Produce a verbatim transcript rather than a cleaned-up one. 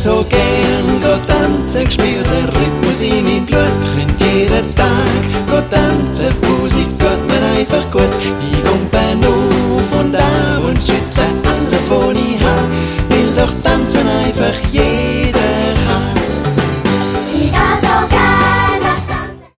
so gern go tanzen, spür den Rhythmus in meinem Blut. Könnt jeden Tag go tanzen, Musik tut mir einfach gut. Ich kumpen auf und ab und schüttle alles, was ich hab. Will doch tanzen einfach jeden